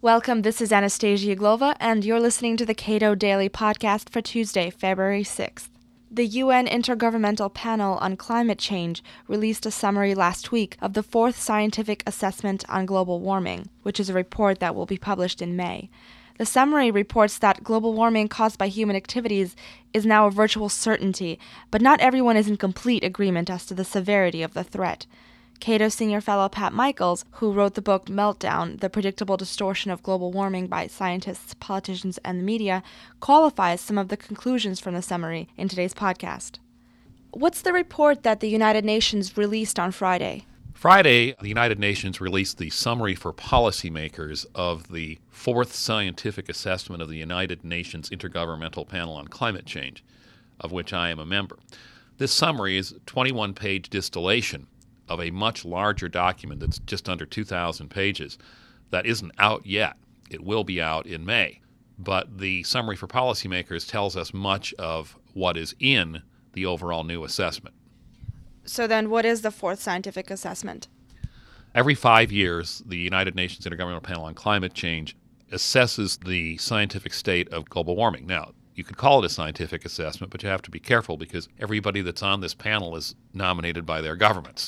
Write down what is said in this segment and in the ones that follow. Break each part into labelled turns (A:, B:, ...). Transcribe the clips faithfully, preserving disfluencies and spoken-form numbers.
A: Welcome, this is Anastasia Glova, and you're listening to the Cato Daily Podcast for Tuesday, February sixth. The U N Intergovernmental Panel on Climate Change released a summary last week of the fourth scientific assessment on global warming, which is a report that will be published in May. The summary reports that global warming caused by human activities is now a virtual certainty, but not everyone is in complete agreement as to the severity of the threat. Cato Senior Fellow Pat Michaels, who wrote the book Meltdown, The Predictable Distortion of Global Warming by Scientists, Politicians, and the Media, qualifies some of the conclusions from the summary in today's podcast. What's the report that the United Nations released on Friday?
B: Friday, the United Nations released the summary for policymakers of the fourth scientific assessment of the United Nations Intergovernmental Panel on Climate Change, of which I am a member. This summary is a twenty-one page distillation of a much larger document that's just under two thousand pages that isn't out yet. It will be out in May. But the summary for policymakers tells us much of what is in the overall new assessment.
A: So then what is the fourth scientific assessment?
B: Every five years, the United Nations Intergovernmental Panel on Climate Change assesses the scientific state of global warming. Now, you could call it a scientific assessment, but you have to be careful because everybody that's on this panel is nominated by their governments.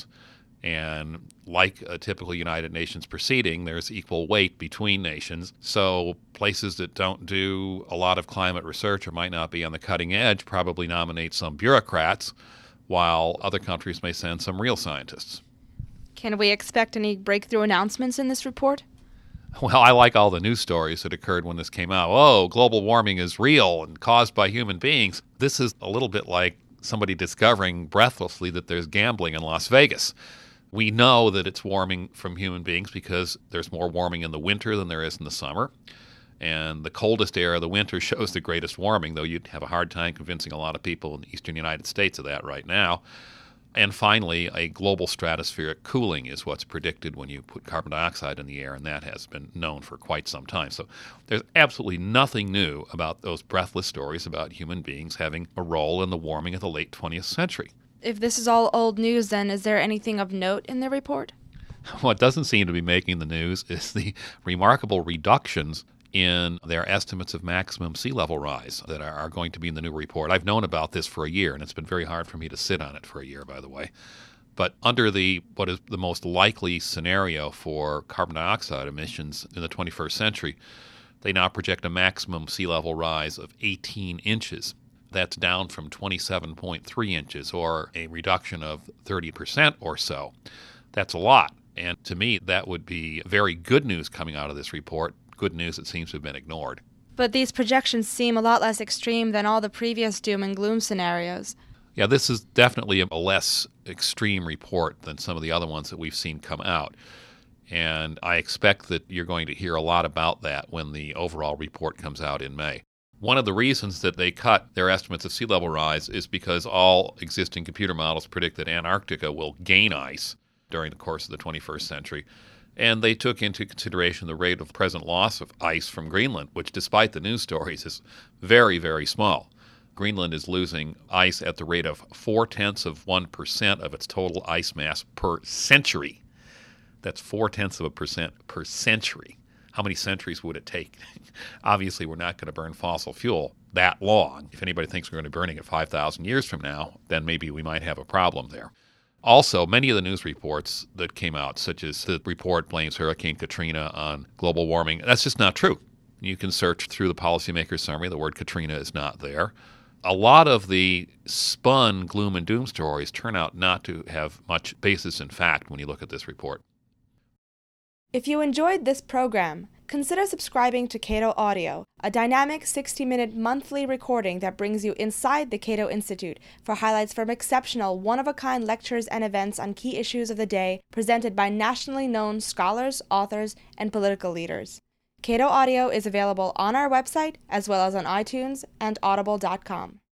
B: And like a typical United Nations proceeding, there's equal weight between nations. So places that don't do a lot of climate research or might not be on the cutting edge probably nominate some bureaucrats, while other countries may send some real scientists.
A: Can we expect any breakthrough announcements in this report?
B: Well, I like all the news stories that occurred when this came out. Oh, global warming is real and caused by human beings. This is a little bit like somebody discovering breathlessly that there's gambling in Las Vegas. We know that it's warming from human beings because there's more warming in the winter than there is in the summer. And the coldest air of the winter shows the greatest warming, though you'd have a hard time convincing a lot of people in the eastern United States of that right now. And finally, a global stratospheric cooling is what's predicted when you put carbon dioxide in the air, and that has been known for quite some time. So there's absolutely nothing new about those breathless stories about human beings having a role in the warming of the late twentieth century.
A: If this is all old news, then is there anything of note in the report?
B: What doesn't seem to be making the news is the remarkable reductions in their estimates of maximum sea level rise that are going to be in the new report. I've known about this for a year, and it's been very hard for me to sit on it for a year, by the way. But under the what is the most likely scenario for carbon dioxide emissions in the twenty-first century, they now project a maximum sea level rise of eighteen inches. That's down from twenty-seven point three inches, or a reduction of thirty percent or so. That's a lot. And to me, that would be very good news coming out of this report. Good news that seems to have been ignored.
A: But these projections seem a lot less extreme than all the previous doom and gloom scenarios.
B: Yeah, this is definitely a less extreme report than some of the other ones that we've seen come out. And I expect that you're going to hear a lot about that when the overall report comes out in May. One of the reasons that they cut their estimates of sea level rise is because all existing computer models predict that Antarctica will gain ice during the course of the twenty-first century. And they took into consideration the rate of present loss of ice from Greenland, which, despite the news stories, is very, very small. Greenland is losing ice at the rate of four-tenths of one percent of its total ice mass per century. That's four-tenths of a percent per century. How many centuries would it take? Obviously, we're not going to burn fossil fuel that long. If anybody thinks we're going to be burning it five thousand years from now, then maybe we might have a problem there. Also, many of the news reports that came out, such as the report blames Hurricane Katrina on global warming, that's just not true. You can search through the policymaker summary. The word Katrina is not there. A lot of the spun gloom and doom stories turn out not to have much basis in fact when you look at this report.
A: If you enjoyed this program, consider subscribing to Cato Audio, a dynamic sixty-minute monthly recording that brings you inside the Cato Institute for highlights from exceptional, one-of-a-kind lectures and events on key issues of the day presented by nationally known scholars, authors, and political leaders. Cato Audio is available on our website as well as on iTunes and audible dot com.